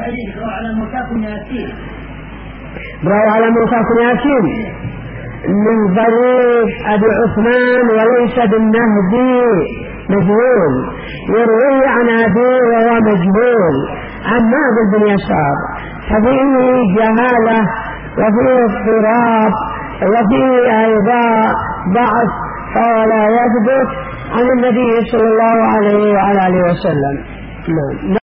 حديث روى على موسى بن ياسين. روى على موسى بن ياسين من طريق أبي عثمان وليس بالنهدي مجهول، يروي عن أبي وهو مجهول عن ماذا بن يسار، ففيه جهالة وفيه اضطراب وفيه أيضا ضعف، فلا يثبت عن النبي صلى الله عليه وعلى آله وسلم.